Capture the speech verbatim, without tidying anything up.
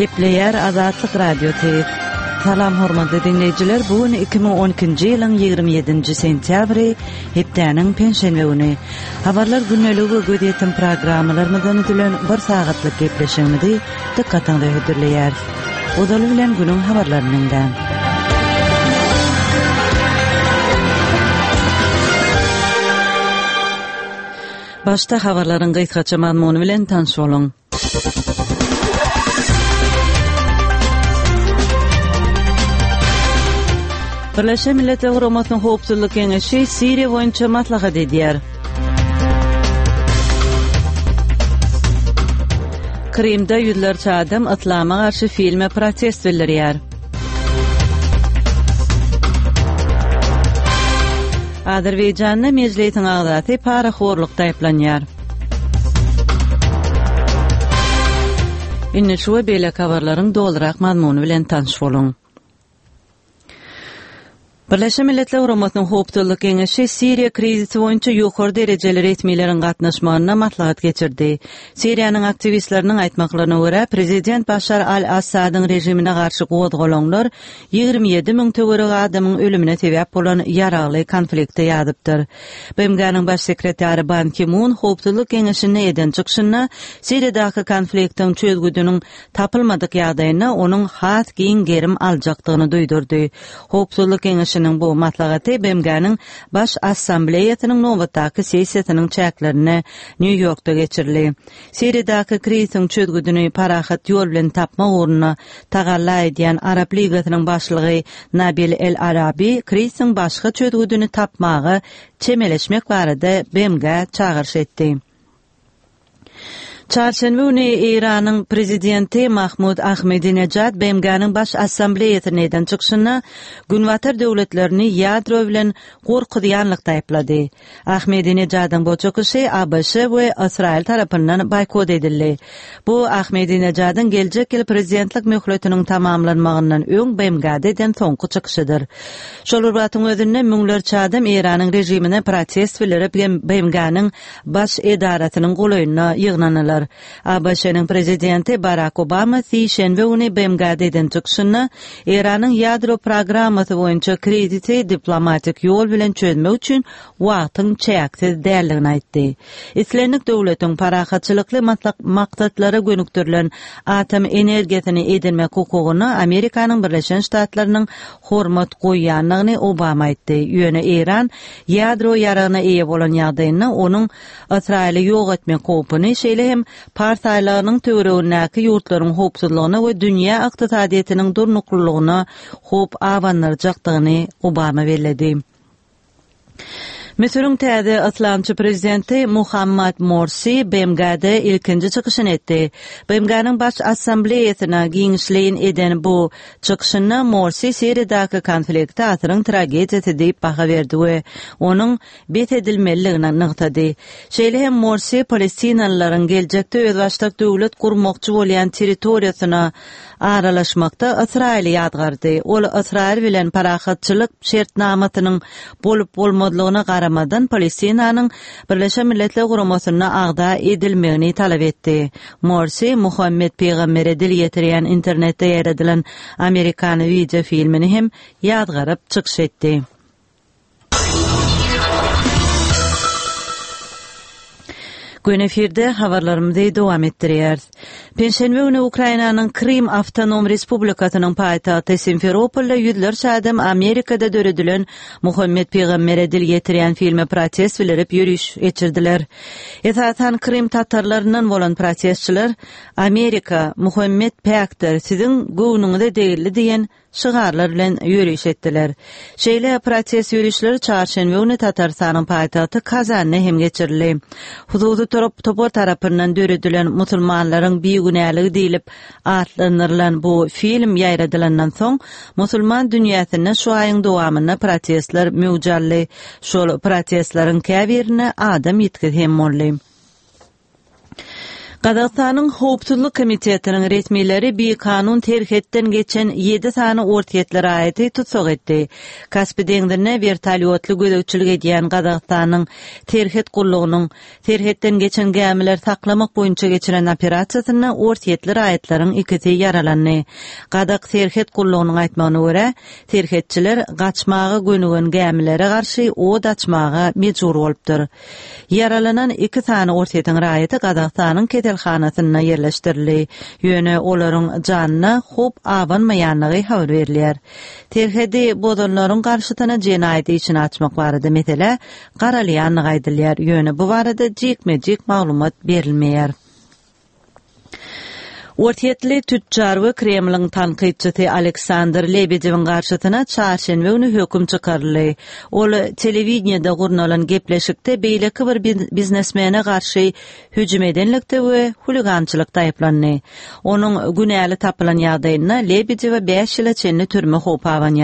Gepleyer Azatlyk Radio T V. Salam hormatly dinleyijiler, bugün iki bin on ikinji ýylyň ýygrimi ýedinji sentýabry, hepdeniň penşenbe güni. Habarlar günneligi gödýetim programmalarymyzdan ötülen bir sagatlyk gepleşigimizi dikkatiňizde hödürleýär. Odaly bilen günüň habarlarynyňdan. Başta habarlaryň gysgaça mazmuny bilen tanış boluň. Birleşen Milletler Hurmatlyň Howpsuzlyk Keňeşi Siriýa boýunça maslahat edýär. Krimde ýüzlerçe adam islama garşy filme protest bildirýär. Azerbaýjanyň mejlisiň agzasy paraxorlukda aýplanýar. Inne şu we bele habarlaryň doldurak mazmuny bilen tanış boluň. Birleşen Milletler Hurmatlyň Howpsuzlyk Keňeşi Siriýa krizisi boýunça ýokary derejeli resmiýlerin gatnaşmagyna maslahat geçirdi. Siriýanyň aktivistleriniň aýtmaklaryna görä, prezident Başar al-Assadyň rejimine garşy gowdgalanlar ýygrimi ýedi miň töwerek adamyň ölümine sebäp bolan ýaraly konfliktde ýadypdyr. B M G'niň baş sekretary Ban Ki-moon Howpsuzlyk Keňeşine eden çykyşyna Siriýadaky konfliktiň çözgüdüniň tapylmadyk ýagdaýyna onuň has giň gerim aljakdygyny duýdurdy. Howpsuzlyk Keňeşi bu maslagaty B M G'niň baş assambleýasynyň nowatdaky sessiýasynyň çäklerini New Yorkda geçirildi. Siriýadaky krizisiň çözgüdüni parahat ýol bilen tapma uğruna tagalla edýän Arab Ligasynyň başlygy Nabil el-Arabi krizisiň başga çözgüdüni tapmagy çemeleşmek barada B M G çağırş etdi. Çarşenbe güni Iranyň prezidenti Mahmud Ahmadinejad B M G'niň baş assambleýasyna eden çykyşyna günwatar döwletlerini ýadro bilen gorkudýanlykda aýplady. Ahmadinejadyň bu çykyşy A B S we Israel tarapyndan boykot edildi. Bu Ahmadinejadyň geljek ýyl prezidentlik möhletiniň tamamlanmagyndan öň B M G'de eden soňky çykyşydyr. Şol wagtyň özünde müňlerçe adam Iranyň rejimine protest bildirip B M G'niň baş edarasynyň goýunyna ýygnanylar. A B S-niň prezidenti Barack Obama sişenbe güni B M G'de eden çykyşyna Iranyň ýadro programmasy boýunça krizisi diplomatik ýol bilen çözmek üçin wagtyň çäksiz däldigini aýtdy. Islamik döwletiň parahatçylykly maksatlary gönükdirilen atom energiýasyny edinmek hukugyna Amerikanyň Birleşen Ştatlarynyň hormat goýýanlygyny Obama aýtdy. Ýöne Iran ýadro ýaragyna eýe bolan ýagdaýynda onuň Israili ýok etmek howpyny şeýle hem partiýalarynyň töweregindäki ýurtlaryň howpsuzlygyna we dünýä ykdysadyýatynyň durnuklugyna howp awanlarjakdygyny Obama bellädi. Misr'ň täze Islamçy prezidenti Muhammad Morsi B M G'de ilkinji çykyşyny etdi. B M G'niň baş assambleýasyna giňişleýin eden bu çykyşyna Morsi Siriýadaky konfliktde asyryň tragediýasy diýip baha berdi we onuň bet edilmeligini nykdady. Şeýle hem Morsi Palestinalylaryň geljekde öz başlyk döwlet gurmakçy bolýan territoriýasyna aralaşmakda Israili ýadgardy. Ol Israil bilen parahatçylyk şertnamasynyň bolup bolmadygyna garamadan Palestinanyň Birleşen Milletler Guramasyna agda edilmegini talap etdi. Morsi Muhammed Peýgambere dil ýetirýän internetde ýaradylan Amerikan video filmini hem ýadgaryp çykyş etdi. Gün efirde habarlarymyzy dowam etdirýär. Penşenbe güni Ukrainanyň Krim Awtonom Respublikasynyň paýtagty Simferopolda ýüzlerçe adam Amerikada döredilen Muhammed Peýgambere dil ýetirýän filme protest bildirip ýürüş geçirdiler. Esasan Krim tatarlarynyň bolan protestçiler Amerika Muhammed Peýgamber siziň gownuňyzda degildi diýen şygarlar bilen ýürüş etdiler. Şeýle protest ýürüşleri çarşenbe güni Tatarstanyň paýtagty Kazan'da hem geçirildi. Hududy torap topor tarapyndan döredilen musulmanlaryň biýgünäligi diýilip atlandyrylan bu film ýaýradylandan soň musulman dünýäsinde şu aýyň dowamında protestler möwjally. Şol protestlaryň käbirini adam ýetkizip hem boldy. Qazaqstanyň Howpsuzlyk komitetiniň resmileri bir kanun terhetden geçen yedi sany ortiyetler aýaty tutsak etdi. Kaspy deňdirine vertolyotly gödökçilik edýän Qazaqstanyň terhet gullugynyň terhetden geçen gämiler saklamak boýunça geçiren operasiýasyna ortiyetler aýatlaryň ikisi yaralandy. Qazaq terhet gullugynyň aýtmagyna görä, terhetçiler gaçmagy gönügen gämilere garşy od açmaga mejbur bolupdyr. Yaralanan iki sany ortiýetiň raýaty Qazaqstanyň ketelhanasyna yerleşdirildi. Ýöne olaryň janyna hop awanmaýanlygy habar berilýär. Terhedi bodanlaryň garşytyna jenaýat işini açmak barada mesele garalýanlygy aýdylýar. Ýöne bu barada jekme-jek maglumat berilmeýär. Ortiyetli tüccar we Kremliň tanqidçisi Aleksandr Lebedewiň garşytyna çarşenbe güni höküm çykarly. Ol telewizionyada gurnalan gepleşikde beýleki bir biznesmene garşy hüjüm edenlikde we huligançylykda aýplandy. Onuň günäli tapylan ýagdaýyna Lebedew beş ýyla çenli türme hop awan